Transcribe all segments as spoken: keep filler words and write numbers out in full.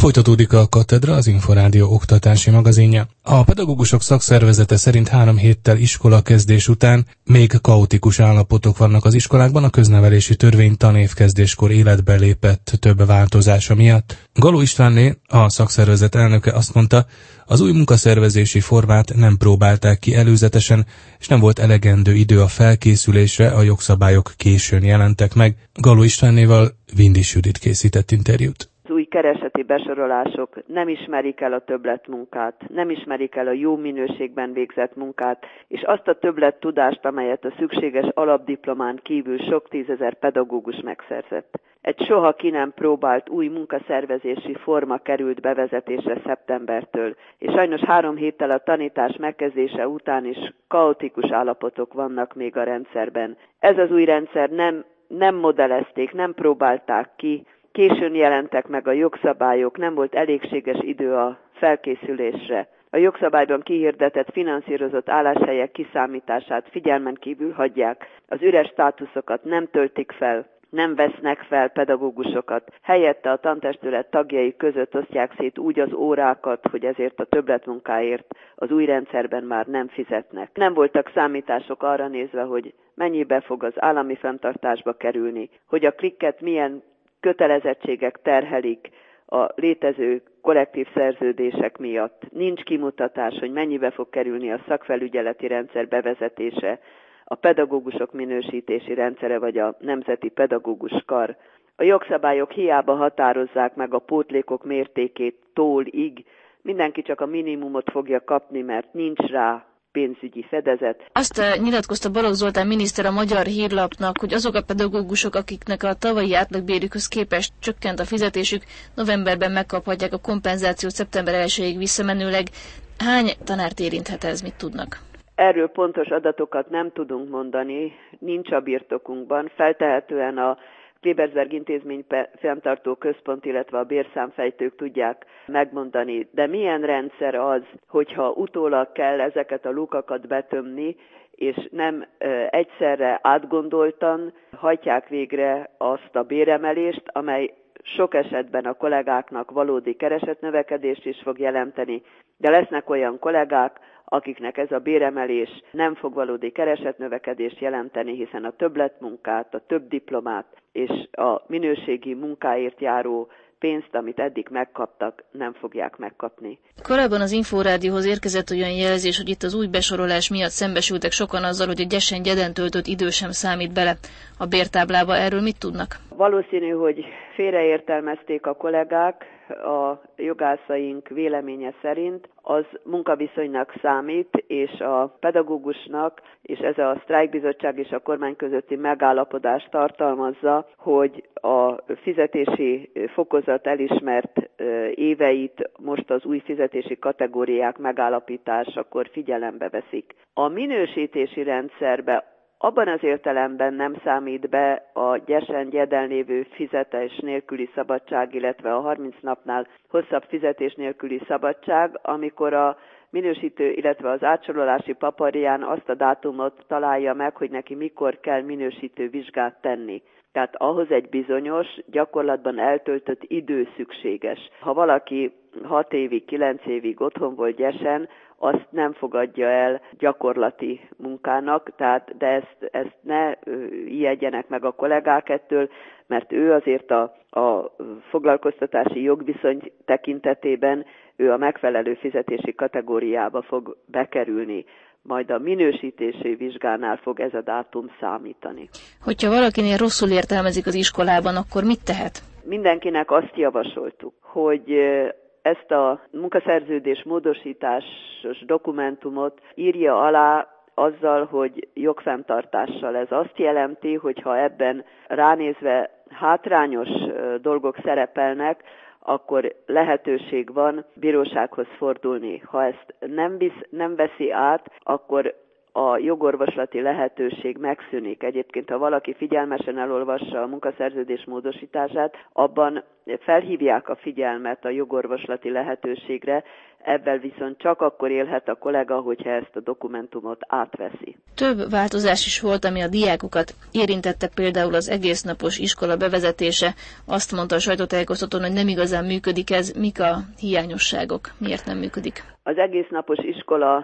Folytatódik a Katedra, az Inforádió oktatási magazinja. A pedagógusok szakszervezete szerint három héttel iskolakezdés után még kaotikus állapotok vannak az iskolákban a köznevelési törvény tanévkezdéskor életbe lépett több változása miatt. Galó Istvánné, a szakszervezet elnöke azt mondta, az új munkaszervezési formát nem próbálták ki előzetesen, és nem volt elegendő idő a felkészülésre, a jogszabályok későn jelentek meg. Galó Istvánnéval Vindis Judit készített interjút. Az új kereseti besorolások nem ismerik el a többletmunkát, nem ismerik el a jó minőségben végzett munkát, és azt a többlettudást, amelyet a szükséges alapdiplomán kívül sok tízezer pedagógus megszerzett. Egy soha ki nem próbált új munkaszervezési forma került bevezetésre szeptembertől, és sajnos három héttel a tanítás megkezdése után is kaotikus állapotok vannak még a rendszerben. Ez az új rendszer nem, nem modellezték, nem próbálták ki, későn jelentek meg a jogszabályok, nem volt elégséges idő a felkészülésre. A jogszabályban kihirdetett finanszírozott álláshelyek kiszámítását figyelmen kívül hagyják, az üres státuszokat nem töltik fel, nem vesznek fel pedagógusokat, helyette a tantestület tagjai között osztják szét úgy az órákat, hogy ezért a többletmunkáért az új rendszerben már nem fizetnek. Nem voltak számítások arra nézve, hogy mennyibe fog az állami fenntartásba kerülni, hogy a klikket milyen kötelezettségek terhelik a létező kollektív szerződések miatt. Nincs kimutatás, hogy mennyibe fog kerülni a szakfelügyeleti rendszer bevezetése, a pedagógusok minősítési rendszere vagy a Nemzeti Pedagógus Kar. A jogszabályok hiába határozzák meg a pótlékok mértékét tól-ig, mindenki csak a minimumot fogja kapni, mert nincs rá pénzügyi fedezet. Azt nyilatkozta Balogh Zoltán miniszter a Magyar Hírlapnak, hogy azok a pedagógusok, akiknek a tavalyi átlagbérükhöz képest csökkent a fizetésük, novemberben megkaphatják a kompenzációt szeptember elsejéig visszamenőleg. Hány tanárt érinthet ez, mit tudnak? Erről pontos adatokat nem tudunk mondani, nincs a birtokunkban. Feltehetően a Klebersberg intézmény fenntartó központ, illetve a bérszámfejtők tudják megmondani. De milyen rendszer az, hogyha utólag kell ezeket a lukakat betömni, és nem e, egyszerre átgondoltan hajtják végre azt a béremelést, amely sok esetben a kollégáknak valódi keresetnövekedést is fog jelenteni, de lesznek olyan kollégák, akiknek ez a béremelés nem fog valódi keresetnövekedést jelenteni, hiszen a többletmunkát, a több diplomát és a minőségi munkáért járó pénzt, amit eddig megkaptak, nem fogják megkapni. Korábban az Inforádióhoz érkezett olyan jelzés, hogy itt az új besorolás miatt szembesültek sokan azzal, hogy a gyesen gyeden töltött idő sem számít bele a bértáblába. Erről mit tudnak? Valószínű, hogy félreértelmezték a kollégák, a jogászaink véleménye szerint az munkaviszonynak számít, és a pedagógusnak, és ez a sztrájkbizottság és a kormány közötti megállapodás tartalmazza, hogy a fizetési fokozat elismert éveit most az új fizetési kategóriák megállapításakor figyelembe veszik. A minősítési rendszerbe abban az értelemben nem számít be a gyesen gyeden lévő fizetés nélküli szabadság, illetve a harminc napnál hosszabb fizetés nélküli szabadság, amikor a minősítő, illetve az átsorolási paparján azt a dátumot találja meg, hogy neki mikor kell minősítő vizsgát tenni. Tehát ahhoz egy bizonyos, gyakorlatban eltöltött idő szükséges. Ha valaki hat évig, kilenc évig otthon volt gyesen, azt nem fogadja el gyakorlati munkának, tehát, de ezt, ezt ne ijedjenek meg a kollégák ettől, mert ő azért a, a foglalkoztatási jogviszony tekintetében ő a megfelelő fizetési kategóriába fog bekerülni. Majd a minősítési vizsgánál fog ez a dátum számítani. Hogyha valakinél rosszul értelmezik az iskolában, akkor mit tehet? Mindenkinek azt javasoltuk, hogy ezt a munkaszerződés módosításos dokumentumot írja alá azzal, hogy jogfenntartással. Ez azt jelenti, hogy ha ebben ránézve hátrányos dolgok szerepelnek, akkor lehetőség van bírósághoz fordulni. Ha ezt nem, visz, nem veszi át, akkor a jogorvoslati lehetőség megszűnik. Egyébként, ha valaki figyelmesen elolvassa a munkaszerződés módosítását, abban felhívják a figyelmet a jogorvoslati lehetőségre, ebben viszont csak akkor élhet a kollega, hogyha ezt a dokumentumot átveszi. Több változás is volt, ami a diákokat érintette, például az egésznapos iskola bevezetése. Azt mondta a sajtótájékoztatón, hogy nem igazán működik ez. Mik a hiányosságok? Miért nem működik? Az egésznapos iskola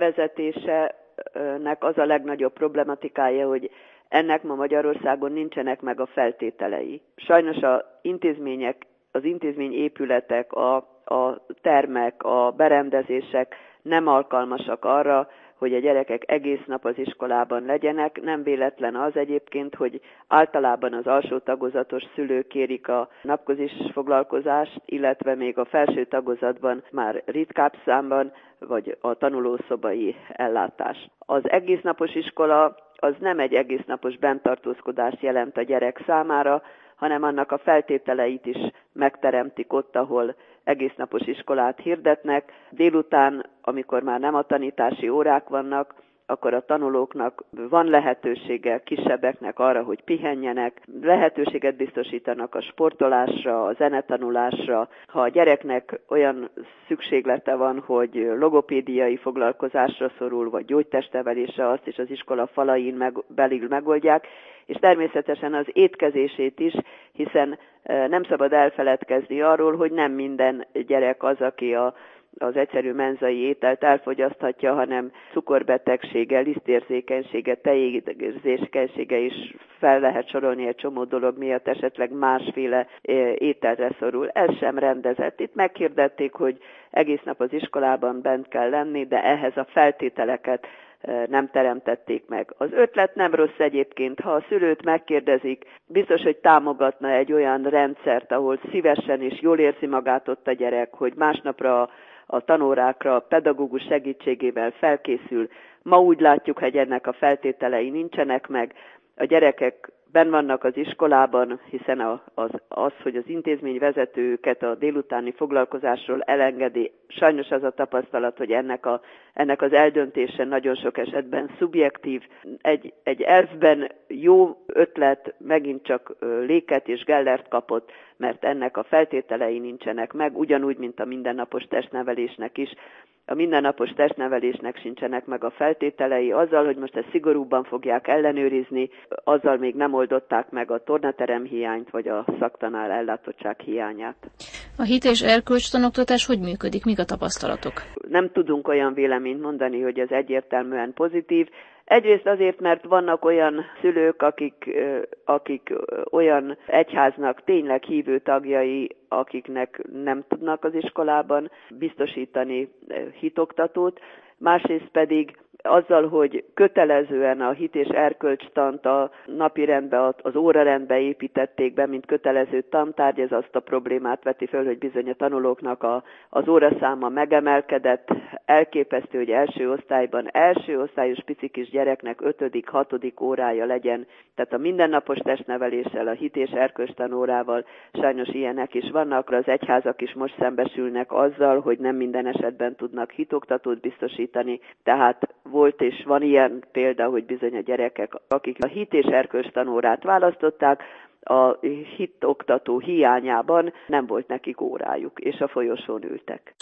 bevezetésének az a legnagyobb problematikája, hogy ennek ma Magyarországon nincsenek meg a feltételei. Sajnos az intézmények, az intézményépületek, a, a termek, a berendezések nem alkalmasak arra, hogy a gyerekek egész nap az iskolában legyenek. Nem véletlen az egyébként, hogy általában az alsó tagozatos szülők kérik a napközis foglalkozást, illetve még a felső tagozatban már ritkább számban, vagy a tanulószobai ellátást. Az egésznapos iskola az nem egy egésznapos benntartózkodást jelent a gyerek számára, hanem annak a feltételeit is megteremtik ott, ahol egésznapos iskolát hirdetnek. Délután, amikor már nem a tanítási órák vannak, akkor a tanulóknak van lehetősége, kisebbeknek arra, hogy pihenjenek, lehetőséget biztosítanak a sportolásra, a zenetanulásra. Ha a gyereknek olyan szükséglete van, hogy logopédiai foglalkozásra szorul, vagy gyógytestnevelésre, azt is az iskola falain meg, belül megoldják, és természetesen az étkezését is, hiszen nem szabad elfeledkezni arról, hogy nem minden gyerek az, aki a az egyszerű menzai ételt elfogyaszthatja, hanem cukorbetegsége, lisztérzékenysége, tejérzékenysége is fel lehet sorolni egy csomó dolog miatt, esetleg másféle ételre szorul. Ez sem rendezett. Itt meghirdették, hogy egész nap az iskolában bent kell lenni, de ehhez a feltételeket nem teremtették meg. Az ötlet nem rossz egyébként, ha a szülőt megkérdezik, biztos, hogy támogatna egy olyan rendszert, ahol szívesen és jól érzi magát ott a gyerek, hogy másnapra a tanórákra a pedagógus segítségével felkészül. Ma úgy látjuk, hogy ennek a feltételei nincsenek meg. A gyerekek benn vannak az iskolában, hiszen az, az, hogy az intézményvezető őket a délutáni foglalkozásról elengedi, sajnos az a tapasztalat, hogy ennek, a, ennek az eldöntése nagyon sok esetben szubjektív. Egy, egy elfben jó ötlet megint csak Léket és Gellert kapott, mert ennek a feltételei nincsenek meg, ugyanúgy, mint a mindennapos testnevelésnek is. A mindennapos testnevelésnek sincsenek meg a feltételei, azzal, hogy most ezt szigorúbban fogják ellenőrizni, azzal még nem oldották meg a tornaterem hiányt, vagy a szaktanár ellátottság hiányát. A hit és erkölcstanoktatás hogy működik? Mik a tapasztalatok? Nem tudunk olyan véleményt mondani, hogy ez egyértelműen pozitív. Egyrészt azért, mert vannak olyan szülők, akik, akik olyan egyháznak tényleg hívő tagjai, akiknek nem tudnak az iskolában biztosítani hitoktatót, másrészt pedig azzal, hogy kötelezően a hit és erkölcstant a napirendbe, az órarendbe építették be, mint kötelező tantárgy, ez azt a problémát veti föl, hogy bizony a tanulóknak a, az óraszáma megemelkedett, elképesztő, hogy első osztályban, első osztályos picikis gyereknek ötödik, hatodik órája legyen, tehát a mindennapos testneveléssel, a hit és erkölcstanórával sajnos ilyenek is vannak, az egyházak is most szembesülnek azzal, hogy nem minden esetben tudnak hitoktatót biztosítani, tehát volt és van ilyen példa, hogy bizony a gyerekek, akik a hit és erkölcstanórát választották, a hitoktató hiányában nem volt nekik órájuk, és a folyosón ültek.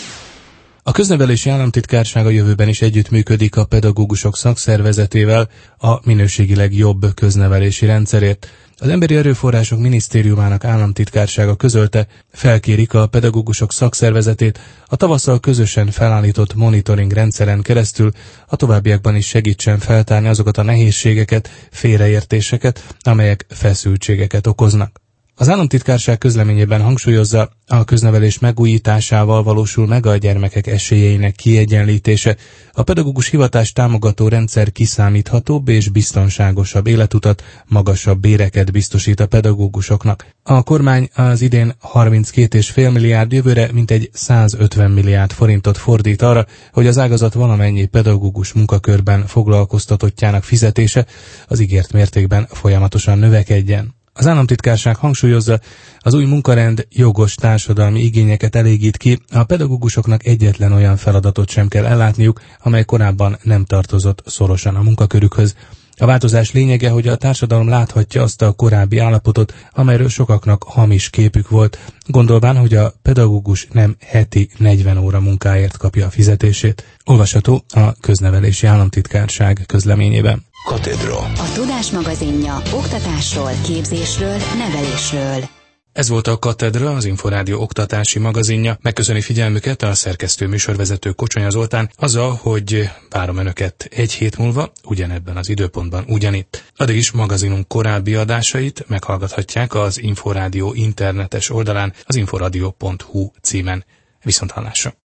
A Köznevelési Államtitkárság a jövőben is együttműködik a pedagógusok szakszervezetével a minőségileg jobb köznevelési rendszerért. Az Emberi Erőforrások Minisztériumának államtitkársága közölte, felkérik a pedagógusok szakszervezetét a tavasszal közösen felállított monitoring rendszeren keresztül a továbbiakban is segítsen feltárni azokat a nehézségeket, félreértéseket, amelyek feszültségeket okoznak. Az államtitkárság közleményében hangsúlyozza, a köznevelés megújításával valósul meg a gyermekek esélyeinek kiegyenlítése, a pedagógus hivatás támogató rendszer kiszámíthatóbb és biztonságosabb életutat, magasabb béreket biztosít a pedagógusoknak. A kormány az idén harminckét egész öt milliárd, jövőre mintegy százötven milliárd forintot fordít arra, hogy az ágazat valamennyi pedagógus munkakörben foglalkoztatottjának fizetése az ígért mértékben folyamatosan növekedjen. Az államtitkárság hangsúlyozza, az új munkarend jogos társadalmi igényeket elégít ki, a pedagógusoknak egyetlen olyan feladatot sem kell ellátniuk, amely korábban nem tartozott szorosan a munkakörükhöz. A változás lényege, hogy a társadalom láthatja azt a korábbi állapotot, amelyről sokaknak hamis képük volt, gondolván, hogy a pedagógus nem heti negyven óra munkáért kapja a fizetését. Olvasható a Köznevelési Államtitkárság közleményében. Katedra. A Tudás magazinja oktatásról, képzésről, nevelésről. Ez volt a Katedra, az Inforádió oktatási magazinja. Megköszöni figyelmüket a szerkesztő műsorvezető Kocsonya Zoltán, azzal, hogy várom Önöket egy hét múlva, ugyanebben az időpontban ugyanitt. Addig is magazinunk korábbi adásait meghallgathatják az Inforádió internetes oldalán, az inforadio pont hu címen. Viszonthallásra!